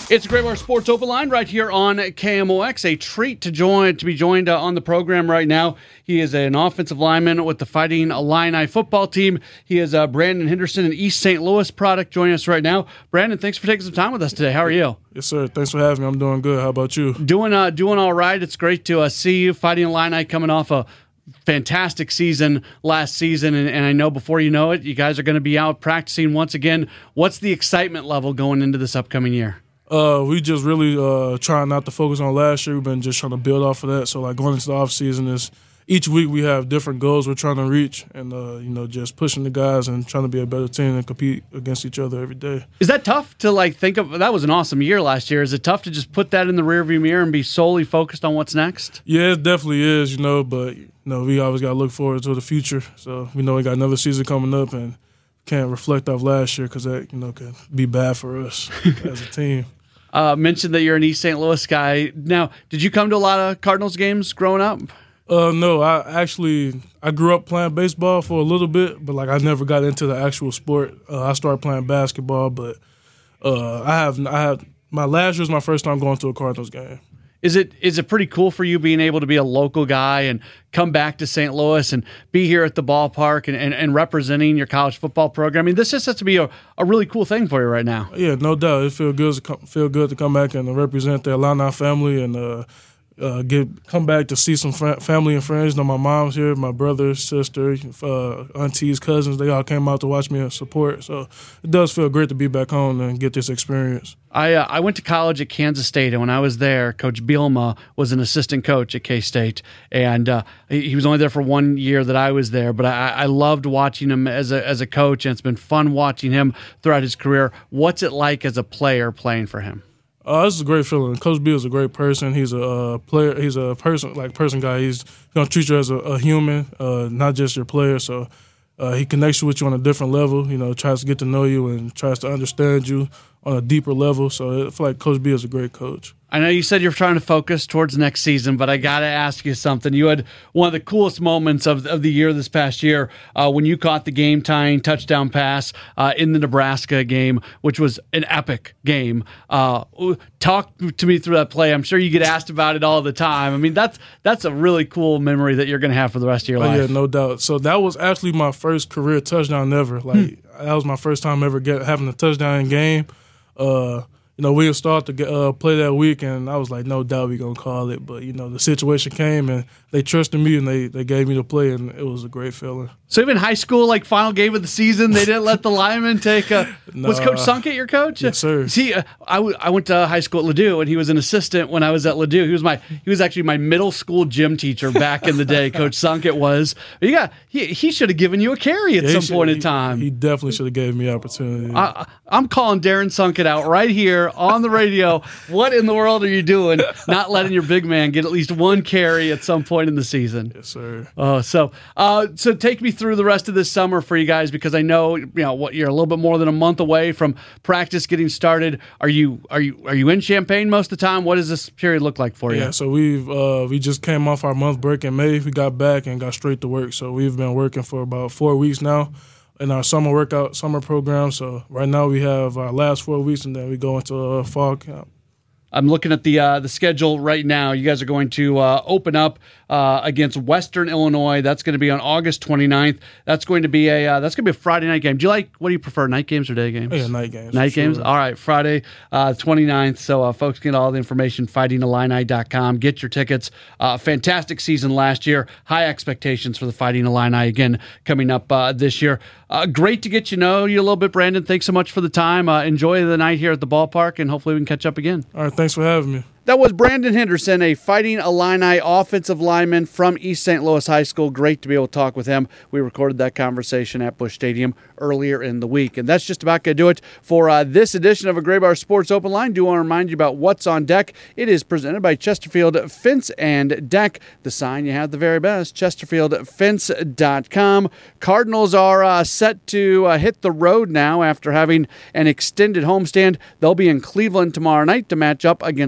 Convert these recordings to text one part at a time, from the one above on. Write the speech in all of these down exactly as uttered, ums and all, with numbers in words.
It's a Great Bar Sports Open Line right here on K M O X. A treat to join to be joined uh, on the program right now. He is an offensive lineman with the Fighting Illini football team. He is uh, Brandon Henderson, an East Saint Louis product, joining us right now. Brandon, thanks for taking some time with us today. How are you? Yes, sir. Thanks for having me. I'm doing good. How about you? Doing uh, doing all right. It's great to uh, see you. Fighting Illini coming off a fantastic season last season, and, and I know before you know it, you guys are going to be out practicing once again. What's the excitement level going into this upcoming year? Uh, we just really uh, trying not to focus on last year. We've been just trying to build off of that. So, like, going into the off season is each week we have different goals we're trying to reach, and uh, you know, just pushing the guys and trying to be a better team and compete against each other every day. Is that tough to like think of? That was an awesome year last year. Is it tough to just put that in the rearview mirror and be solely focused on what's next? Yeah, it definitely is. You know, but you know, we always got to look forward to the future. So we know we got another season coming up, and can't reflect off last year because that you know could be bad for us as a team. Uh, mentioned that you're an East Saint Louis guy. Now, did you come to a lot of Cardinals games growing up? Uh, no, I actually I grew up playing baseball for a little bit, but like I never got into the actual sport. Uh, I started playing basketball, but uh, I have I have my last year was my first time going to a Cardinals game. Is it is it pretty cool for you being able to be a local guy and come back to Saint Louis and be here at the ballpark and, and, and representing your college football program? I mean, this just has to be a, a really cool thing for you right now. Yeah, no doubt. It feels good to come, feel good to come back and represent the Illini family and uh, uh, get come back to see some fr- family and friends. You know, my mom's here, my brother, sister, uh, aunties, cousins. They all came out to watch me and support. So it does feel great to be back home and get this experience. I uh, I went to college at Kansas State, and when I was there, Coach Bielema was an assistant coach at K-State, and uh, he, he was only there for one year that I was there, but I, I loved watching him as a as a coach, and it's been fun watching him throughout his career. What's it like as a player playing for him? Uh, this is a great feeling. Coach Bill is a great person. He's a uh, player. He's a person like person guy. He's gonna treat you as a, a human, uh, not just your player. So uh, he connects with you on a different level. You know, tries to get to know you and tries to understand you on a deeper level. So I feel like Coach B is a great coach. I know you said you're trying to focus towards next season, but I got to ask you something. You had one of the coolest moments of, of the year this past year uh, when you caught the game-tying touchdown pass uh, in the Nebraska game, which was an epic game. Uh, talk to me through that play. I'm sure you get asked about it all the time. I mean, that's that's a really cool memory that you're going to have for the rest of your oh, life. Yeah, no doubt. So that was actually my first career touchdown ever. Like hmm. That was my first time ever get, having a touchdown in game. Uh, you know, we started to uh, play that week, and I was like, no doubt we're going to call it. But, you know, the situation came, and they trusted me, and they, they gave me the play, and it was a great feeling. So even high school, like final game of the season, they didn't let the lineman take a nah. – was Coach Sunkett your coach? Yes, sir. See, uh, I, w- I went to high school at Ladue, and he was an assistant when I was at Ladue. He was my he was actually my middle school gym teacher back in the day. Coach Sunkett was. You got he, he should have given you a carry at yeah, some point he, in time. He definitely should have gave me opportunity. I, I'm calling Darren Sunkett out right here on the radio. What in the world are you doing not letting your big man get at least one carry at some point in the season? Yes, sir. Oh, so uh, so take me through the rest of this summer for you guys, because I know you know what you're a little bit more than a month away from practice getting started. Are you are you are you in Champaign most of the time? What does this period look like for you? Yeah, so we've uh, we just came off our month break in May. We got back and got straight to work. So we've been working for about four weeks now in our summer workout summer program. So right now we have our last four weeks, and then we go into a fall camp. I'm looking at the uh, the schedule right now. You guys are going to uh, open up uh, against Western Illinois. That's going to be on August twenty-ninth. That's going to be a uh, that's going to be a Friday night game. Do you like what do you prefer, night games or day games? Yeah, night games. Night games. Sure. All right, Friday uh, twenty-ninth. So uh, folks get all the information fighting illini dot com. Get your tickets. Uh, fantastic season last year. High expectations for the Fighting Illini again coming up uh, this year. Uh, great to get you know you a little bit, Brandon. Thanks so much for the time. Uh, enjoy the night here at the ballpark, and hopefully we can catch up again. All right, thanks for having me. That was Brandon Henderson, a Fighting Illini offensive lineman from East Saint Louis High School. Great to be able to talk with him. We recorded that conversation at Busch Stadium earlier in the week. And that's just about going to do it for uh, this edition of a Gray Bar Sports Open Line. Do want to remind you about what's on deck. It is presented by Chesterfield Fence and Deck. The sign you have the very best, chesterfield fence dot com. Cardinals are uh, set to uh, hit the road now after having an extended homestand. They'll be in Cleveland tomorrow night to match up against the Guardians.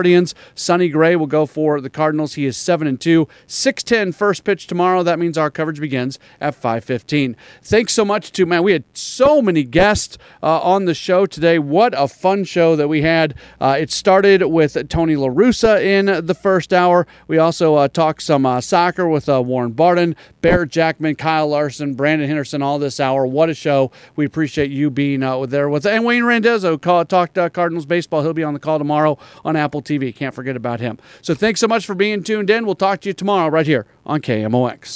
Guardians. Sonny Gray will go for the Cardinals. He is seven and two. six ten first pitch tomorrow. That means our coverage begins at five fifteen. Thanks so much to, man, we had so many guests uh, on the show today. What a fun show that we had. Uh, it started with Tony La Russa in the first hour. We also uh, talked some uh, soccer with uh, Warren Barton, Barrett Jackman, Kyle Larson, Brandon Henderson all this hour. What a show. We appreciate you being uh, there with us. And Wayne Randazzo call, talked uh, Cardinals baseball. He'll be on the call tomorrow on Apple T V. Can't forget about him. So thanks so much for being tuned in. We'll talk to you tomorrow right here on K M O X.